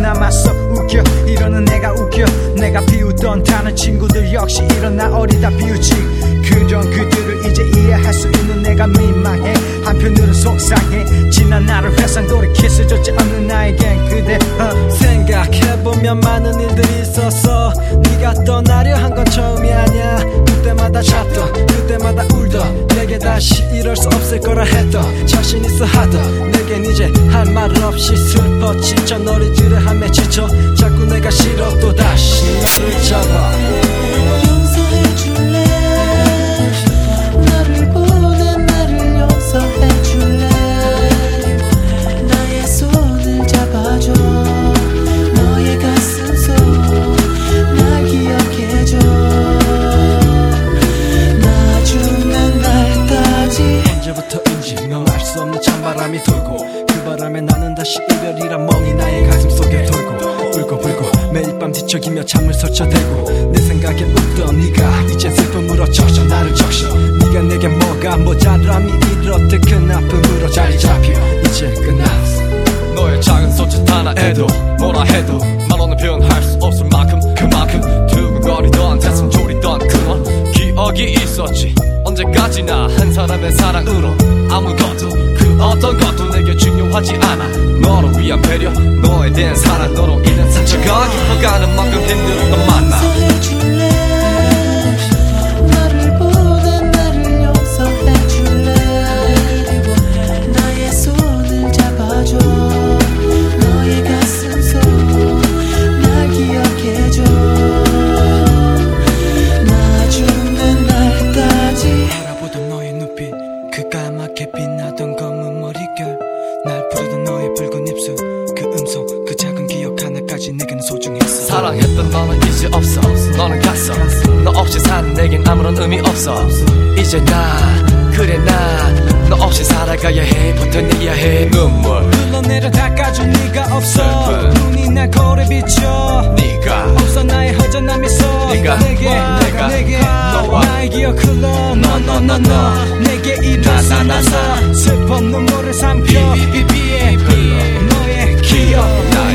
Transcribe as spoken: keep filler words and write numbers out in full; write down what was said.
남았어. 웃겨 이러는 내가 웃겨. 내가 비웃던 다른 친구들 역시 일어나 어리다 비웃지. 그런 그들을 이제 이해할 수 있는 내가 민망해. 한편으론 속상해. 지난 날을 회상 돌이킬 수 없지 않는 나에겐 그대 어. 생각해보면 많은 일들이 있었어. 네가 떠나려 한 건 처음이 아니야. 그때마다 잤던 그때마다 울던 내게 다시 이럴 수 없을 거라 했던 자신 있어 하던 내겐 이제 할 말 없이 슬퍼 지쳐 너를 지뢰함에 지쳐 자꾸 내가 싫어 또 다시 너를 잡아. 용서해줄래. 나를 보낸 나를 용서해줄래. 나의 손을 잡아줘. 너의 가슴 속 날 기억해줘. 나 죽는 날까지. 언제부터인지 넌 알 수 없는 찬바람이 돌고 그 바람에 나는 다시 이별이란 멍이 나의 가슴 속에 돌고 울고 불고 매일 밤 뒤척이며 잠을 설쳐대고 내 생각에 웃던 네가 이젠 슬픔으로 적셔 나를 적셔. 네가 내게 뭐가 모자람이 이렇듯 큰 아픔으로 자리 잡혀 이제 끝났어. 너의 작은 손짓 하나에도 뭐라 해도 말로는 표현할 수 없을 만큼 그만큼 두근거리던 가슴 졸이던 그런 기억이 있었지. 언제까지나 한 사람의 사랑으로 아무것도 그 어떤 것도 내게 중요하지 않아. 너를 위한 배려 너에 대한 사랑 너로 인한 상처가 깊어가는 만큼 힘들었던 만남. 용서해줄래. 나를 보낸 나를 용서해줄래. 나의 손을 잡아줘. 너의 가슴 속 날 기억해줘. 나 죽는 날까지. 바라보던 너의 눈빛 그 까맣게 빛나던 검은 머릿결 날 부르던 너의 붉은 입술 그 음성 그 작은 기억 하나까지 내게는 소중했어. 사랑했던 너는 이제 없어. 너는 갔어. 너 없이 사는 내겐 아무런 의미 없어. 이제 나 그래 나 너 없이 살아가야 해. 버텨내야 해. 눈물 흘러내려 닦아준 네가 없어. 슬픈 눈이 날 거울에 비춰. 네가 없어 나의 허전함 있어. 네가 내게 내가 내게 너와 나의 기억 흘러 너 너 너 너 내게 일어서 나서 슬픈 눈물을 삼켜. 비비비에 너의 기억